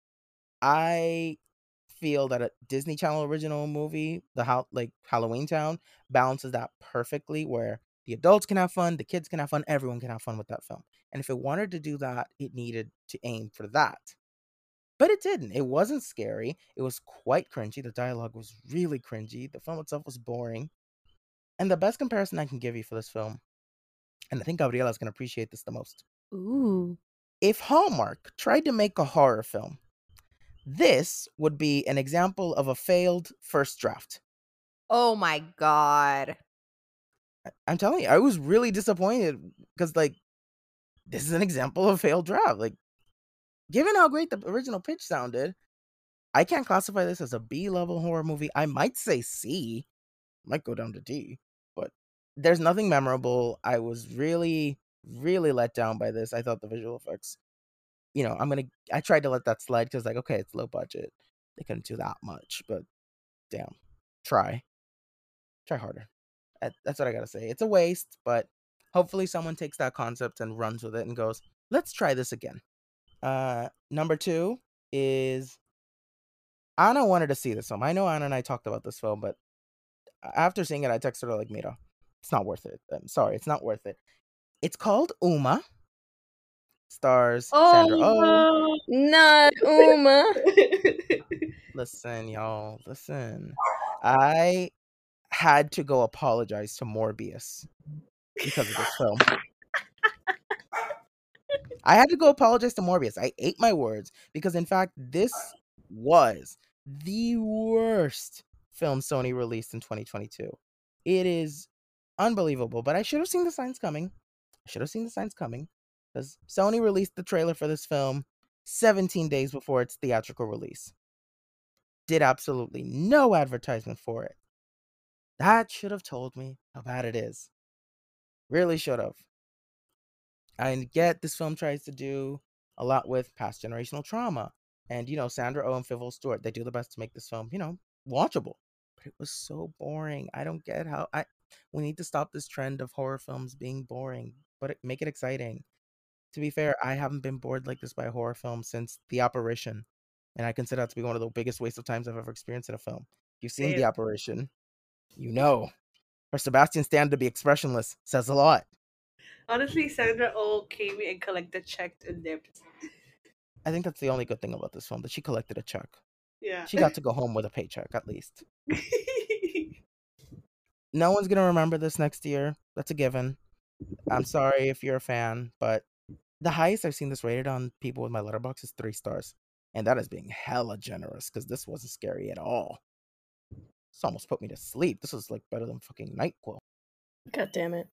I feel that a Disney Channel original movie, the how like Halloween Town, balances that perfectly, where the adults can have fun, the kids can have fun, everyone can have fun with that film. And if it wanted to do that, it needed to aim for that. But it didn't. It wasn't scary. It was quite cringy. The dialogue was really cringy. The film itself was boring. And the best comparison I can give you for this film, and I think Gabriela's going to appreciate this the most. Ooh. If Hallmark tried to make a horror film, this would be an example of a failed first draft. Oh my god. I- I'm telling you, I was really disappointed because, like, this is an example of failed draft. Like, given how great the original pitch sounded, I can't classify this as a B level horror movie. I might say C, might go down to D, but there's nothing memorable. I was really, really let down by this. I thought the visual effects, you know, I'm gonna. I tried to let that slide because, like, okay, it's low budget. They couldn't do that much, but damn, try, try harder. That- That's what I gotta say. It's a waste, but hopefully someone takes that concept and runs with it and goes, let's try this again. Uh, number two is Anna wanted to see this film. I know Anna and I talked about this film, but after seeing it, I texted her like, Mira, it's not worth it. I'm sorry, it's not worth it. It's called Uma. Stars Sandra Oh. Oh Not Uma. Listen, y'all, listen. I had to go apologize to Morbius because of this film. I had to go apologize to Morbius. I ate my words because, in fact, this was the worst film Sony released in twenty twenty-two. It is unbelievable, but I should have seen the signs coming. I should have seen the signs coming because Sony released the trailer for this film seventeen days before its theatrical release. Did absolutely no advertisement for it. That should have told me how bad it is. Really should have. I get this film tries to do a lot with past generational trauma. And, you know, Sandra Oh and Fievel Stewart, they do the best to make this film, you know, watchable. But it was so boring. I don't get how I we need to stop this trend of horror films being boring, but it, make it exciting. To be fair, I haven't been bored like this by a horror film since The Apparition. And I consider that to be one of the biggest waste of times I've ever experienced in a film. You've seen Same. The Apparition. You know. For Sebastian Stan to be expressionless says a lot. Honestly, Sandra Oh came and collected checked and dipped. I think that's the only good thing about this film, that she collected a check. Yeah. She got to go home with a paycheck, at least. No one's going to remember this next year. That's a given. I'm sorry if you're a fan, but the highest I've seen this rated on people with my letterbox is three stars. And that is being hella generous, because this wasn't scary at all. This almost put me to sleep. This was like better than fucking NyQuil. God damn it.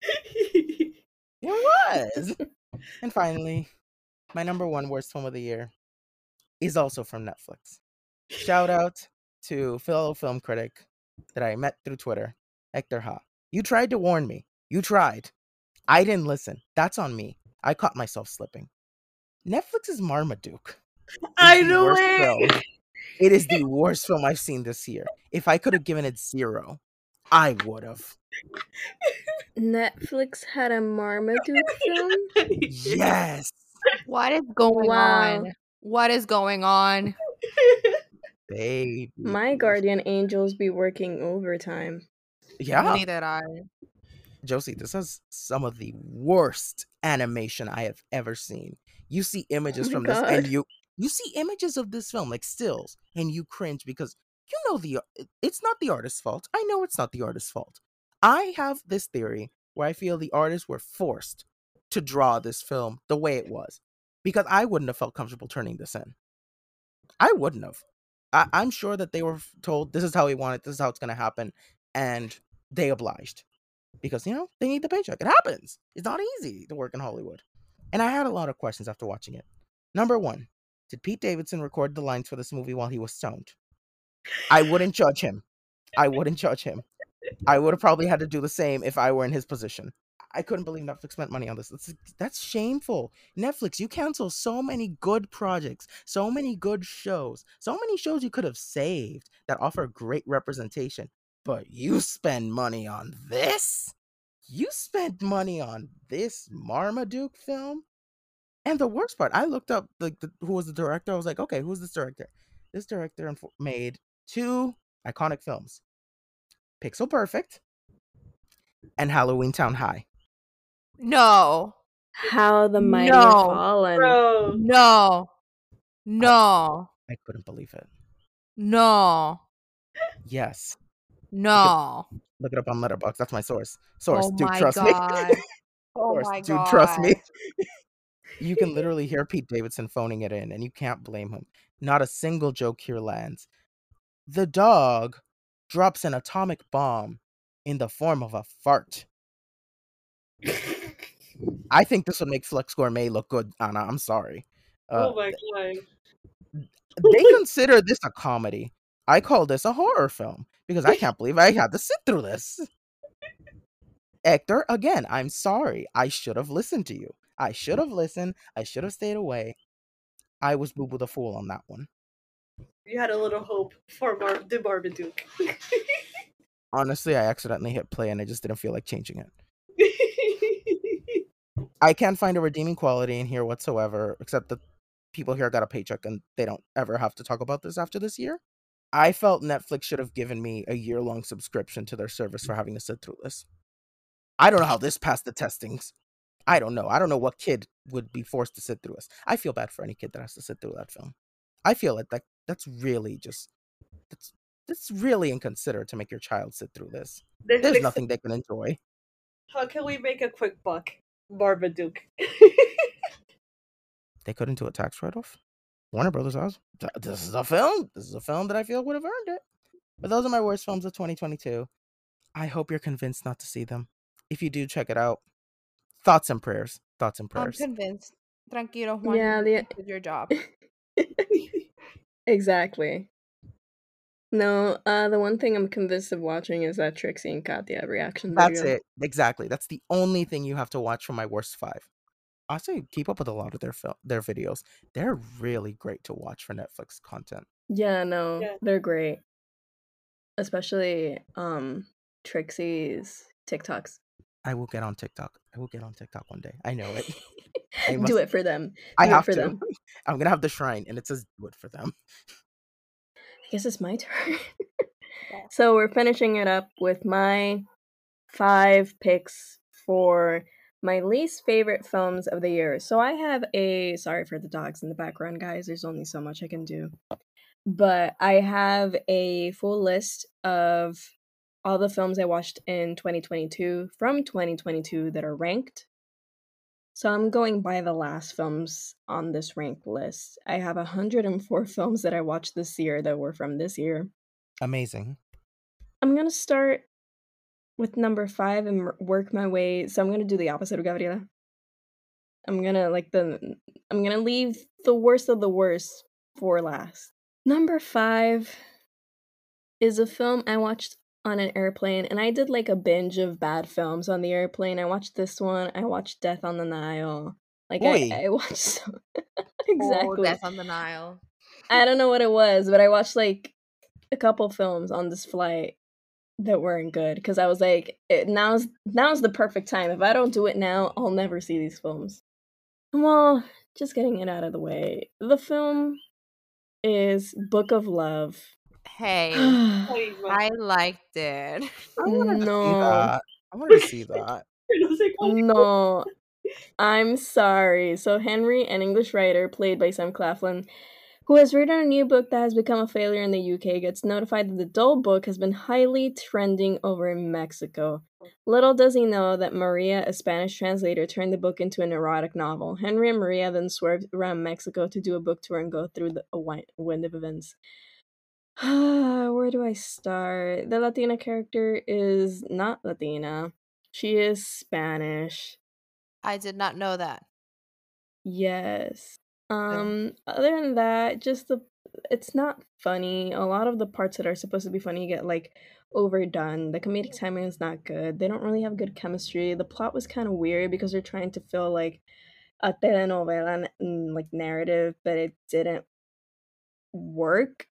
It was. And finally, my number one worst film of the year is also from Netflix. Shout out to fellow film critic that I met through Twitter, Hector Ha. You tried to warn me. You tried. I didn't listen. That's on me. I caught myself slipping. Netflix's Marmaduke. I the know worst it. film. It is the worst film I've seen this year. If I could have given it zero, I would have. Netflix had a Marmaduke film? Yes. What is going Wow. on? What is going on? Baby. My guardian angels be working overtime. Yeah. Neither I. Josie, this has some of the worst animation I have ever seen. You see images Oh my from this and God. you you see images of this film, like stills, and you cringe because you know the it's not the artist's fault. I know it's not the artist's fault. I have this theory where I feel the artists were forced to draw this film the way it was, because I wouldn't have felt comfortable turning this in. I wouldn't have. I, I'm sure that they were told this is how we want it, this is how it's going to happen, and they obliged. Because, you know, they need the paycheck. It happens. It's not easy to work in Hollywood. And I had a lot of questions after watching it. Number one, did Pete Davidson record the lines for this movie while he was stoned? I wouldn't judge him. I wouldn't judge him. I would have probably had to do the same if I were in his position. I couldn't believe Netflix spent money on this. That's, that's shameful. Netflix, you cancel so many good projects, so many good shows, so many shows you could have saved that offer great representation. But you spend money on this? You spent money on this Marmaduke film? And the worst part, I looked up like the, who was the director. I was like, okay, who's this director? This director made two iconic films, Pixel Perfect and Halloween Town High. No. How the mighty No. have fallen. Bro. No. No. I couldn't believe it. No. Yes. No. Look it up on Letterboxd. That's my source. Source, Oh dude, my trust me. God. Oh Source, my dude, trust me. God. You can literally hear Pete Davidson phoning it in, and you can't blame him. Not a single joke here lands. The dog drops an atomic bomb in the form of a fart. I think this would make Flex Gourmet look good, Anna. I'm sorry. Uh, Oh my god. they consider this a comedy. I call this a horror film because I can't believe I had to sit through this. Hector, again, I'm sorry. I should have listened to you. I should have listened. I should have stayed away. I was Boo Boo the Fool on that one. You had a little hope for Mar- the Marmaduke. Honestly, I accidentally hit play and I just didn't feel like changing it. I can't find a redeeming quality in here whatsoever, except that people here got a paycheck and they don't ever have to talk about this after this year. I felt Netflix should have given me a year-long subscription to their service for having to sit through this. I don't know how this passed the testings. I don't know. I don't know what kid would be forced to sit through this. I feel bad for any kid that has to sit through that film. I feel like that that's really just that's that's really inconsiderate to make your child sit through this. There's Netflix, nothing they can enjoy. how can we make a quick buck? Marmaduke. They couldn't do a tax write-off. Warner Brothers House. This is a film. This is a film that I feel would have earned it. But those are my worst films of twenty twenty-two. I hope you're convinced not to see them. If you do, check it out. Thoughts and prayers. Thoughts and I'm prayers. convinced. Tranquilo, Juan. Yeah, you the- did your job. Exactly. No, uh, the one thing I'm convinced of watching is that Trixie and Katya reaction That's video. it. Exactly. That's the only thing you have to watch from my worst five. I say keep up with a lot of their fil- their videos. They're really great to watch for Netflix content. Yeah, no, Yeah. they're great. Especially um Trixie's TikToks. I will get on TikTok. I will get on TikTok one day. I know it. I Do must- it for them. I Do it have for to. them. I'm gonna have the shrine, and it says "do it for them." I guess it's my turn. So we're finishing it up with my five picks for my least favorite films of the year. So I have a sorry for the dogs in the background, guys. There's only so much I can do. But I have a full list of all the films I watched in twenty twenty-two from twenty twenty-two that are ranked. So I'm going by the last films on this ranked list. I have one hundred four films that I watched this year that were from this year. Amazing. I'm going to start with number five and m- work my way. So I'm going to do the opposite of Gabriela. I'm going to like the I'm going to leave the worst of the worst for last. Number five is a film I watched on an airplane, and I did like a binge of bad films on the airplane. I watched this one. I watched Death on the Nile. Like Oi. I, I watched so- Oh, exactly. Death on the Nile. I don't know what it was, but I watched like a couple films on this flight that weren't good because I was like, it, now's now's the perfect time. If I don't do it now, I'll never see these films. Well, just getting it out of the way. The film is Book of Love. Hey, Ay, ma- I liked it. I wanted to see No. that. I wanted to see that. no sé cuál- No, I'm sorry. So Henry, an English writer played by Sam Claflin, who has written a new book that has become a failure in the U K, gets notified that the dull book has been highly trending over in Mexico. Little does he know that Maria, a Spanish translator, turned the book into an erotic novel. Henry and Maria then swerved around Mexico to do a book tour and go through the, a wi- wind of events. Where do I start? The Latina character is not Latina. She is Spanish. I did not know that. Yes. Um other than that, just the it's not funny. A lot of the parts that are supposed to be funny get like overdone. The comedic timing is not good. They don't really have good chemistry. The plot was kind of weird because they're trying to fill like a telenovela n- like narrative, but it didn't work.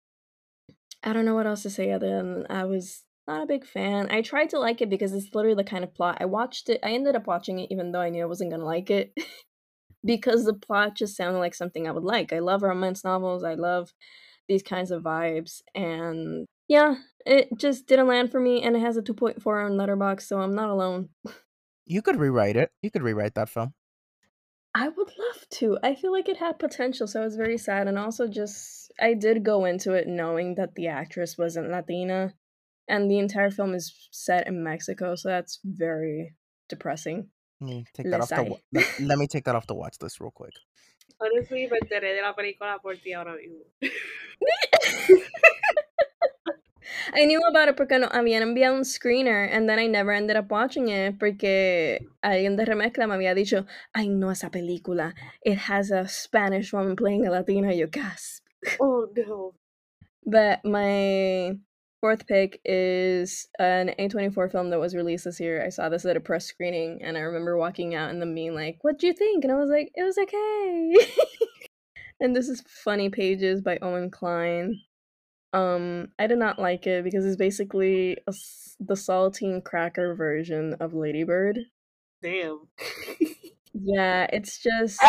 I don't know what else to say other than I was not a big fan. I tried to like it because it's literally the kind of plot. I watched it. I ended up watching it even though I knew I wasn't going to like it because the plot just sounded like something I would like. I love romance novels. I love these kinds of vibes. And yeah, it just didn't land for me. And it has a two point four on Letterboxd, so I'm not alone. You could rewrite it. You could rewrite that film. I would love to. I feel like it had potential, so I was very sad. And also, just I did go into it knowing that the actress wasn't Latina, and the entire film is set in Mexico, so that's very depressing. Let me take that off the. Les wa- Let, let me take that off the watch list real quick. Honestly, me enteré de la película por ti ahora mismo. I knew about it porque no, habían enviado un screener and then I never ended up watching it porque alguien de Remezcla me había dicho, ay no, esa película, it has a Spanish woman playing a Latina, you gasp. Oh no. But my fourth pick is an A twenty-four film that was released this year. I saw this at a press screening and I remember walking out and them being like, what do you think? And I was like, it was okay. And this is Funny Pages by Owen Klein. Um, I did not like it because it's basically a s the saltine cracker version of Lady Bird. Damn. Yeah, it's just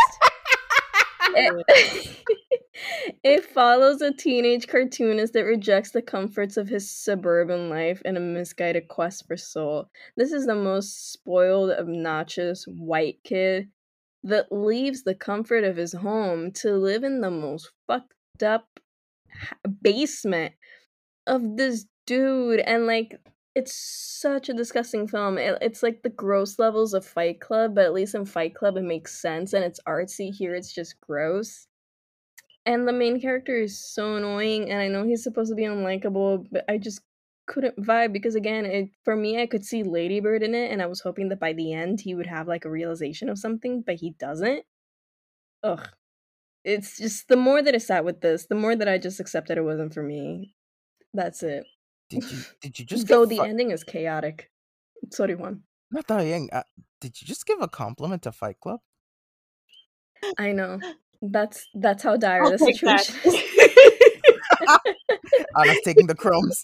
it, it follows a teenage cartoonist that rejects the comforts of his suburban life in a misguided quest for soul. This is the most spoiled, obnoxious white kid that leaves the comfort of his home to live in the most fucked up basement of this dude, and like it's such a disgusting film. It, it's like the gross levels of Fight Club, but at least in Fight Club it makes sense and it's artsy. Here it's just gross, and the main character is so annoying, and I know he's supposed to be unlikable, but I just couldn't vibe because again, it for me I could see Lady Bird in it and I was hoping that by the end he would have like a realization of something, but he doesn't. Ugh. It's just the more that I sat with this, the more that I just accepted it wasn't for me. That's it. Did you did you just Though give the fu- ending is chaotic. Sorry, Juan. No, está bien. Uh, did you just give a compliment to Fight Club? I know. That's that's how dire I'll the take that. situation is. Anna's taking the crumbs.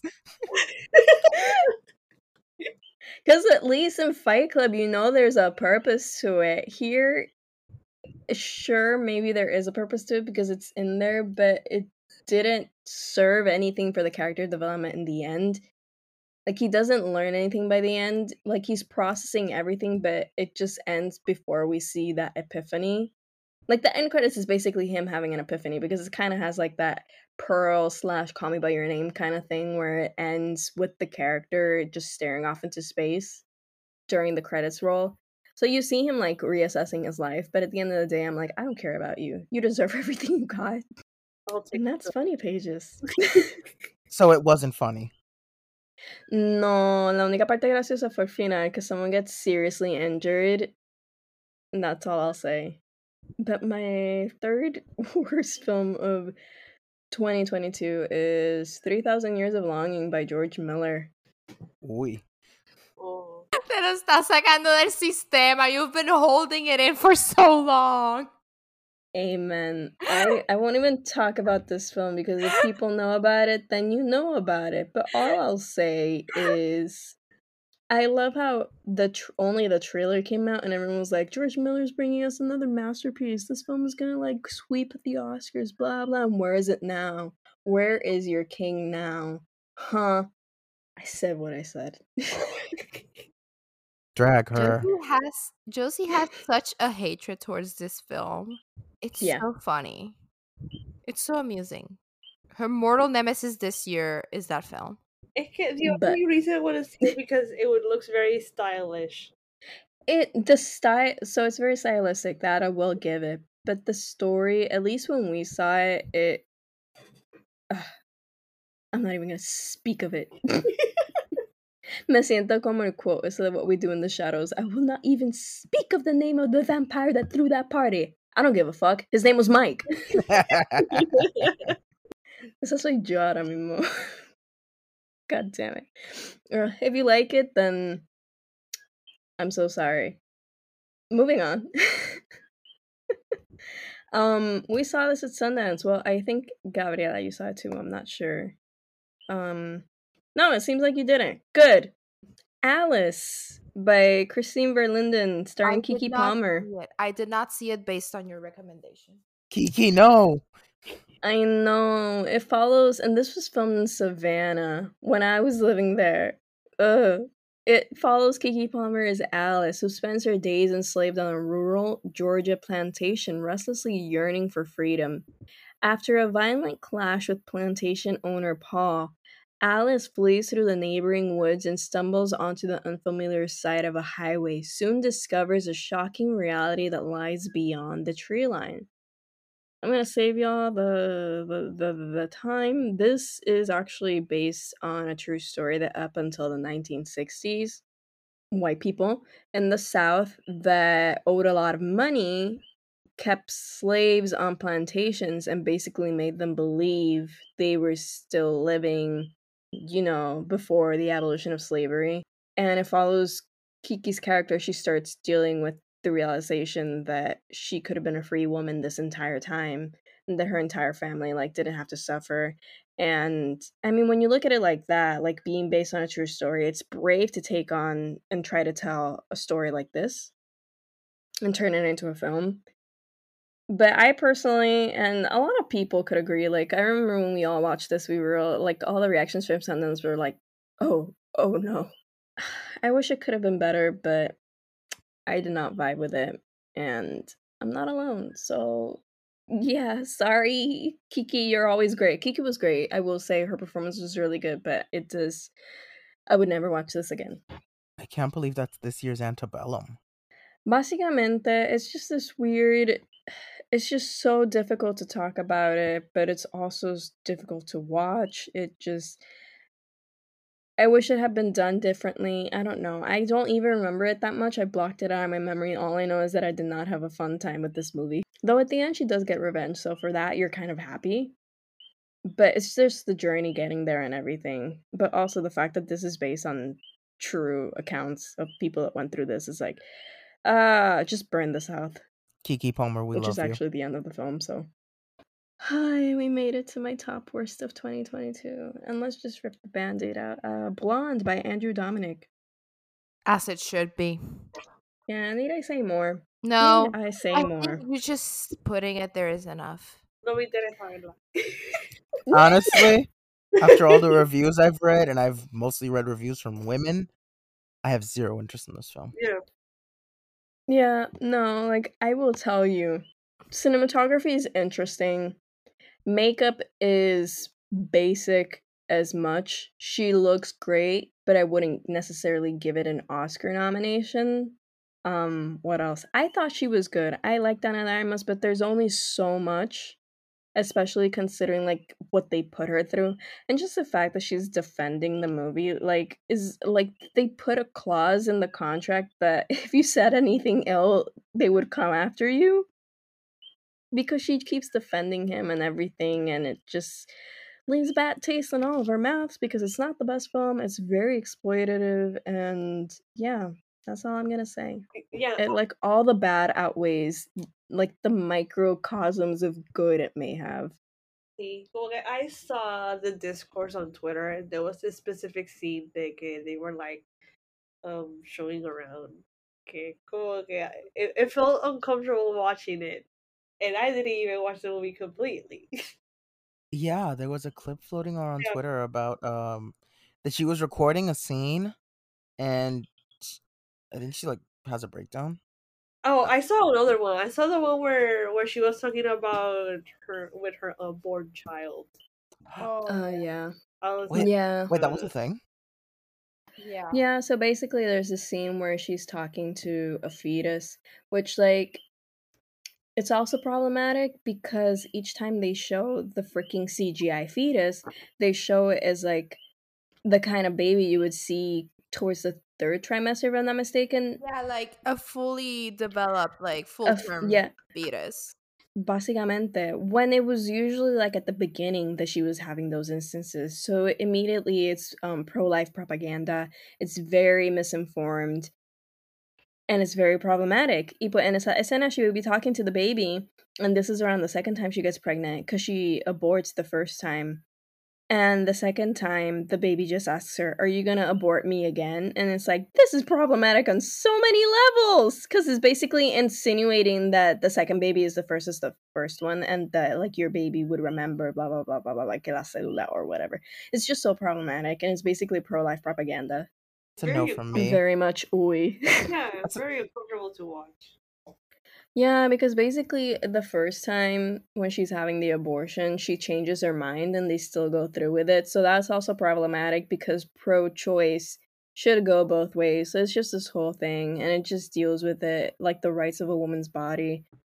Because at least in Fight Club, you know there's a purpose to it. Here, sure, maybe there is a purpose to it because it's in there, but it didn't serve anything for the character development in the end. Like, he doesn't learn anything by the end. Like, he's processing everything, but it just ends before we see that epiphany. Like, the end credits is basically him having an epiphany because it kind of has, like, that Pearl slash Call Me By Your Name kind of thing where it ends with the character just staring off into space during the credits roll. So you see him, like, reassessing his life, but at the end of the day, I'm like, I don't care about you. You deserve everything you got. I'll take And that's the- Funny Pages. So it wasn't funny. No, la única parte graciosa fue el final, because someone gets seriously injured. And that's all I'll say. But my third worst film of twenty twenty-two is three thousand Years of Longing by George Miller. Uy. Oh. Te lo estás sacando del sistema. You've been holding it in for so long. Amen. I, I won't even talk about this film because if people know about it, then you know about it. But all I'll say is I love how the tr- only the trailer came out and everyone was like, George Miller's bringing us another masterpiece. This film is gonna like sweep the Oscars, blah blah. And where is it now? Where is your king now? Huh? I said what I said. Drag her. Josie has Josie has such a hatred towards this film. It's Yeah. so funny. It's so amusing. Her mortal nemesis this year is that film. It can, the But- only reason I want to see it because it would looks very stylish. It the style, so it's very stylistic. That I will give it. But the story, at least when we saw it, it. Ugh, I'm not even gonna speak of it. Me siento como el quote. It's what we do in the shadows. I will not even speak of the name of the vampire that threw that party. I don't give a fuck. His name was Mike. Esa soy yo ahora mismo. God damn it. Uh, if you like it, then I'm so sorry. Moving on. um, we saw this at Sundance. Well, I think Gabriela, you saw it too. I'm not sure. Um, no, it seems like you didn't. Good. Alice by Christine Verlinden, starring I did Kiki not Palmer. see it. I did not see it based on your recommendation. Kiki, no. I know. It follows, and this was filmed in Savannah when I was living there. Ugh. It follows Kiki Palmer as Alice, who spends her days enslaved on a rural Georgia plantation, restlessly yearning for freedom. After a violent clash with plantation owner Paul, Alice flees through the neighboring woods and stumbles onto the unfamiliar side of a highway, soon discovers a shocking reality that lies beyond the tree line. I'm gonna save y'all the, the the the time. This is actually based on a true story that up until the nineteen sixties, white people in the South that owed a lot of money kept slaves on plantations and basically made them believe they were still living, you know, before the abolition of slavery. And it follows Kiki's character. She starts dealing with the realization that she could have been a free woman this entire time and that her entire family like didn't have to suffer. And I mean, when you look at it like that, like being based on a true story, it's brave to take on and try to tell a story like this and turn it into a film. But I personally, and a lot of people could agree, like, I remember when we all watched this, we were all, like, all the reactions from Sundance were like, oh, oh no. I wish it could have been better, but I did not vibe with it, and I'm not alone, so yeah, sorry, Kiki, you're always great. Kiki was great, I will say her performance was really good, but it does, I would never watch this again. I can't believe that's this year's Antebellum. Básicamente, it's just this weird, it's just so difficult to talk about it, but it's also s- difficult to watch. It just, I wish it had been done differently. I don't know. I don't even remember it that much. I blocked it out of my memory. All I know is that I did not have a fun time with this movie. Though at the end, she does get revenge, so for that, you're kind of happy. But it's just the journey getting there and everything. But also the fact that this is based on true accounts of people that went through this is like, ah, just burn the South, Kiki Palmer, we which is love you. actually the end of the film, so. Hi, we made it to my top worst of twenty twenty-two. And let's just rip the band-aid out. Uh, Blonde by Andrew Dominic. As it should be. Yeah, need I say more? No, Need I say I more? think you just putting it there is enough. No me interesa verla. Honestly, after all the reviews I've read, and I've mostly read reviews from women, I have zero interest in this film. Yeah. Yeah, no, like, I will tell you, cinematography is interesting. Makeup is basic as much. She looks great, but I wouldn't necessarily give it an Oscar nomination. Um, what else? I thought she was good. I like Ana de Armas, but there's only so much, especially considering like what they put her through, and just the fact that she's defending the movie, like, is like they put a clause in the contract that if you said anything ill, they would come after you because she keeps defending him and everything, and it just leaves a bad taste in all of our mouths because it's not the best film. It's very exploitative, and yeah, that's all I'm gonna say. Yeah. It like all the bad outweighs like the microcosms of good it may have. See, como que I saw the discourse on Twitter, and there was this specific scene that que they were like um showing around. Okay, como que I- it, it felt uncomfortable watching it, and I didn't even watch the movie completely. Yeah, there was a clip floating around Yeah. Twitter about um that she was recording a scene, and sh- I think she like has a breakdown. Oh, I saw another one. I saw the one where where she was talking about her with her unborn child. Oh, Uh yeah. I was Wait, like, Yeah. wait, that was uh, a thing? yeah. Yeah, so basically there's a scene where she's talking to a fetus, which like it's also problematic because each time they show the freaking C G I fetus, they show it as like the kind of baby you would see towards the third trimester, if I'm not mistaken. Yeah, like a fully developed, like A full f- term yeah, fetus. básicamente, when it was usually like at the beginning that she was having those instances. So immediately it's um, pro life propaganda. It's very misinformed and it's very problematic. Y pues en esa escena, she would be talking to the baby, and this is around the second time she gets pregnant because she aborts the first time. And the second time, the baby just asks her, "Are you gonna abort me again?" And it's like, this is problematic on so many levels because it's basically insinuating that the second baby is the first is the first one, and that like your baby would remember blah blah blah blah blah like la célula or whatever. It's just so problematic, and it's basically pro life propaganda. It's a no very, from me. Very much oi. yeah, That's a- very uncomfortable to watch. Yeah, because basically the first time when she's having the abortion, she changes her mind and they still go through with it. So that's also problematic because pro choice should go both ways. So it's just this whole thing and it just deals with it like the rights of a woman's body.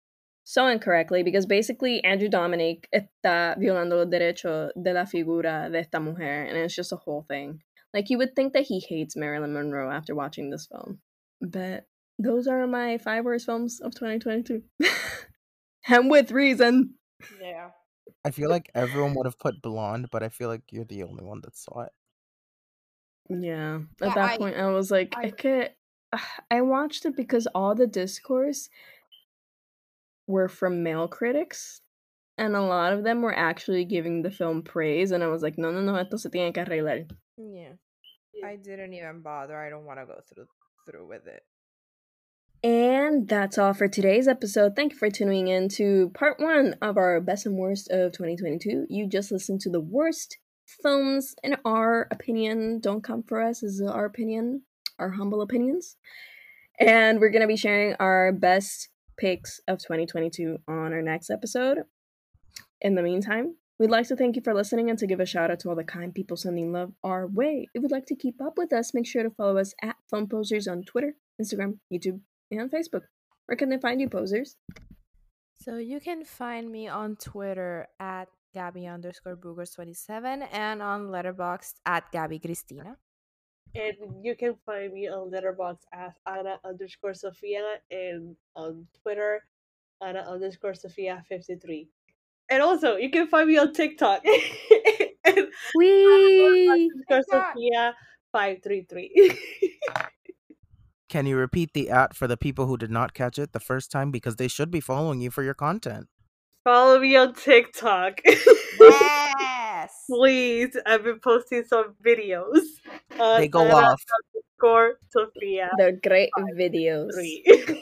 so incorrectly because basically Andrew Dominic está violando el derecho de la figura de esta mujer, and it's just a whole thing. Like, you would think that he hates Marilyn Monroe after watching this film. But those are my five worst films of twenty twenty-two. And with reason. Yeah. I feel like everyone would have put Blonde, but I feel like you're the only one that saw it. Yeah. Yeah, At that I- point, I was like, I, I- could. I watched it because all the discourse were from male critics, and a lot of them were actually giving the film praise, and I was like, no, no, no, esto se tiene que arreglar. Yeah. Yeah. I didn't even bother. I don't want to go through through with it. And that's all for today's episode. Thank you for tuning in to part one of our best and worst of twenty twenty-two. You just listened to the worst films in our opinion. Don't come for us, this is our opinion, our humble opinions. And we're going to be sharing our best picks of twenty twenty-two on our next episode. In the meantime, we'd like to thank you for listening and to give a shout out to all the kind people sending love our way. If you'd like to keep up with us, make sure to follow us at Film Posers on Twitter, Instagram, YouTube, and Facebook. Where can they find you, posers? So you can find me on Twitter at Gabby underscore Boogers twenty-seven and on Letterboxd at Gabby Cristina. And you can find me on Letterboxd as Ana underscore Sofia and on Twitter, Ana underscore Sofia fifty-three. And also, you can find me on TikTok. and Wee! underscore TikTok. Sofia five three three. Can you repeat the at for the people who did not catch it the first time, because they should be following you for your content? Follow me on TikTok. Yes. Please, I've been posting some videos. Uh, They go Ana off. underscore Sofia They're great videos. three.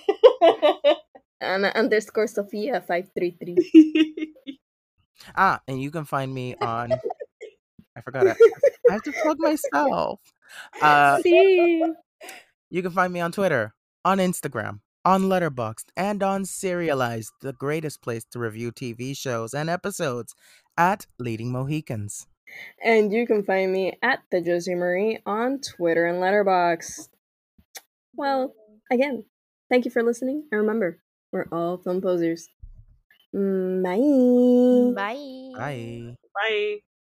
Anna underscore Sophia five three three. Ah, and you can find me on. I forgot. I, I have to plug myself. Uh, See? you can find me on Twitter, on Instagram, on Letterboxd, and on Serialized, the greatest place to review T V shows and episodes, at Leading Mohicans. And you can find me at the Josie Marie on Twitter and Letterboxd. Well, again, thank you for listening, and remember, we're all film posers. Mm, bye. Bye. Bye. Bye.